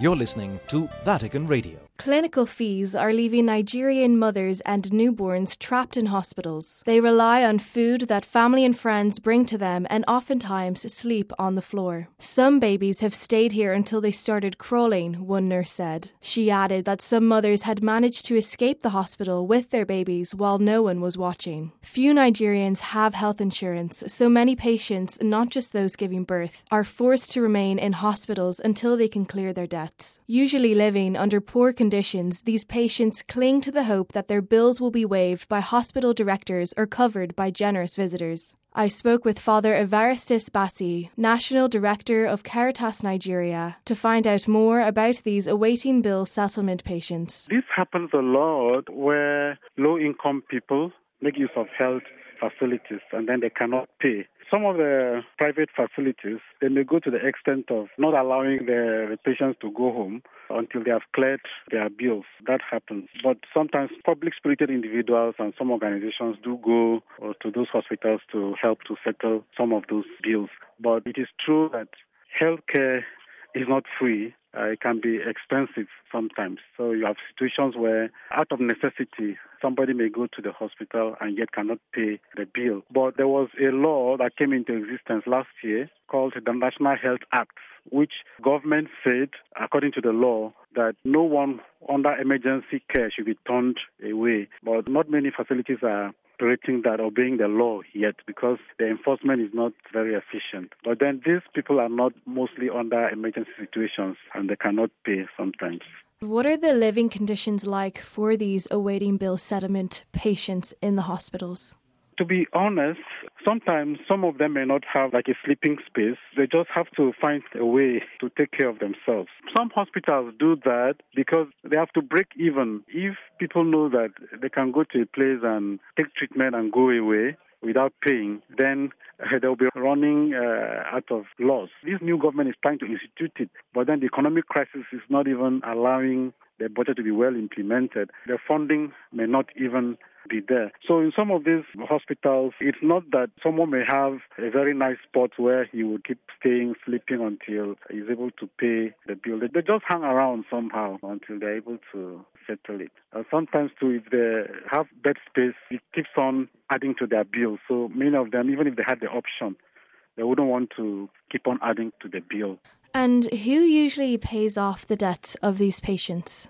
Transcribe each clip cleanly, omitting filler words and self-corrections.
You're listening to Vatican Radio. Clinical fees are leaving Nigerian mothers and newborns trapped in hospitals. They rely on food that family and friends bring to them and oftentimes sleep on the floor. Some babies have stayed here until they started crawling, one nurse said. She added that some mothers had managed to escape the hospital with their babies while no one was watching. Few Nigerians have health insurance, so many patients, not just those giving birth, are forced to remain in hospitals until they can clear their debts. Usually living under poor conditions, these patients cling to the hope that their bills will be waived by hospital directors or covered by generous visitors. I spoke with Father Evaristus Bassi, National Director of Caritas Nigeria, to find out more about these awaiting bill settlement patients. This happens a lot where low-income people make use of health facilities and then they cannot pay. Some of the private facilities, they may go to the extent of not allowing the patients to go home until they have cleared their bills. That happens. But sometimes public-spirited individuals and some organizations do go to those hospitals to help to settle some of those bills. But it is true that healthcare is not free. It can be expensive sometimes. So you have situations where, out of necessity, somebody may go to the hospital and yet cannot pay the bill. But there was a law that came into existence last year called the National Health Act, which government said, according to the law, that no one under emergency care should be turned away. But not many facilities are operating that, obeying the law yet, because the enforcement is not very efficient. But then these people are not mostly under emergency situations and they cannot pay sometimes. What are the living conditions like for these awaiting bill settlement patients in the hospitals? To be honest, sometimes some of them may not have like a sleeping space. They just have to find a way to take care of themselves. Some hospitals do that because they have to break even. If people know that they can go to a place and take treatment and go away without paying, then they'll be running out of loss. This new government is trying to institute it, but then the economic crisis is not even allowing the budget to be well implemented. The funding may not even be there. So in some of these hospitals, it's not that someone may have a very nice spot where he would keep staying, sleeping until he's able to pay the bill. They just hang around somehow until they're able to settle it. Sometimes too, if they have bed space, it keeps on adding to their bill. So many of them, even if they had the option, they wouldn't want to keep on adding to the bill. And who usually pays off the debts of these patients?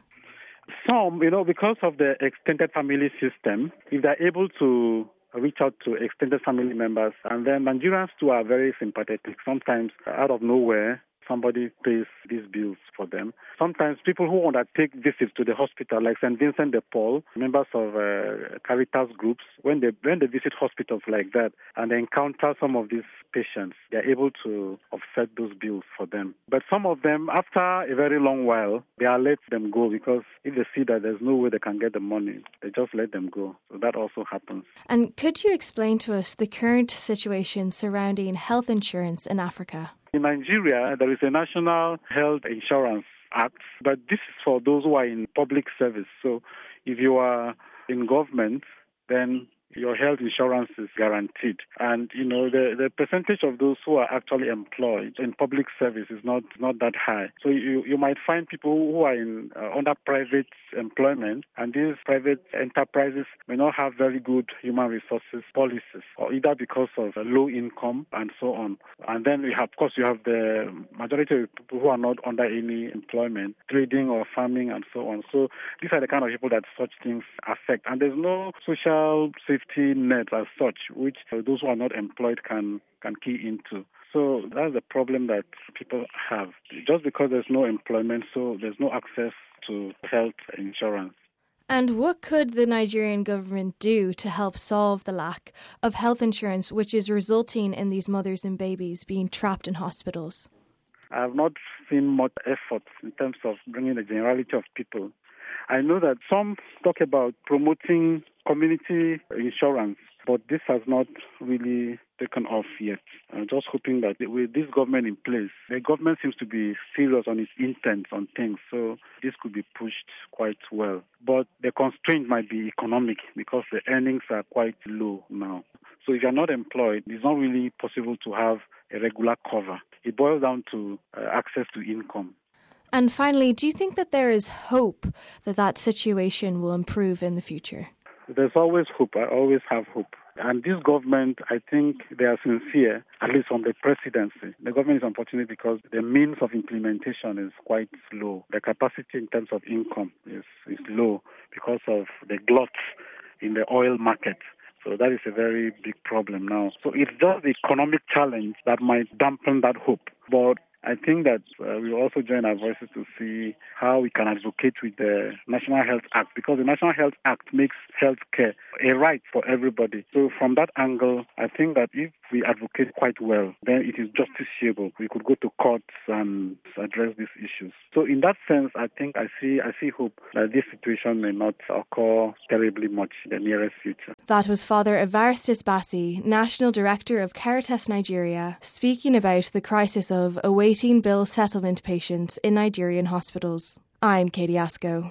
Some, because of the extended family system, if they're able to reach out to extended family members, and then Nigerians too are very sympathetic. Sometimes out of nowhere, somebody pays these bills for them. Sometimes people who undertake visits to the hospital, like St. Vincent de Paul, members of Caritas groups, when they visit hospitals like that and they encounter some of these patients, they're able to offset those bills for them. But some of them, after a very long while, they are let them go because if they see that there's no way they can get the money, they just let them go. So that also happens. And could you explain to us the current situation surrounding health insurance in Africa? In Nigeria, there is a National Health Insurance Act, but this is for those who are in public service. So if you are in government, then your health insurance is guaranteed. And, the percentage of those who are actually employed in public service is not that high. So you might find people who are under private employment, and these private enterprises may not have very good human resources policies, or either because of low income and so on. And then you have the majority of people who are not under any employment, trading or farming and so on. So these are the kind of people that such things affect. And there's no social safety net as such, which those who are not employed can key into. So that's the problem that people have. Just because there's no employment, so there's no access to health insurance. And what could the Nigerian government do to help solve the lack of health insurance, which is resulting in these mothers and babies being trapped in hospitals? I have not seen much effort in terms of bringing the generality of people. I know that some talk about promoting community insurance, but this has not really taken off yet. I'm just hoping that with this government in place, the government seems to be serious on its intent on things, so this could be pushed quite well. But the constraint might be economic because the earnings are quite low now. So if you're not employed, it's not really possible to have a regular cover. It boils down to access to income. And finally, do you think that there is hope that that situation will improve in the future? There's always hope. I always have hope. And this government, I think they are sincere, at least from the presidency. The government is unfortunate because the means of implementation is quite low. The capacity in terms of income is low because of the glut in the oil market. So that is a very big problem now. So it's just the economic challenge that might dampen that hope. But I think that we also join our voices to see how we can advocate with the National Health Act, because the National Health Act makes health care a right for everybody. So from that angle, I think that if we advocate quite well, then it is justiciable. We could go to courts and address these issues. So in that sense, I think I see hope that this situation may not occur terribly much in the nearest future. That was Father Evaristus Bassi, National Director of Caritas Nigeria, speaking about the crisis of awaiting bill settlement patients in Nigerian hospitals. I'm Katie Asco.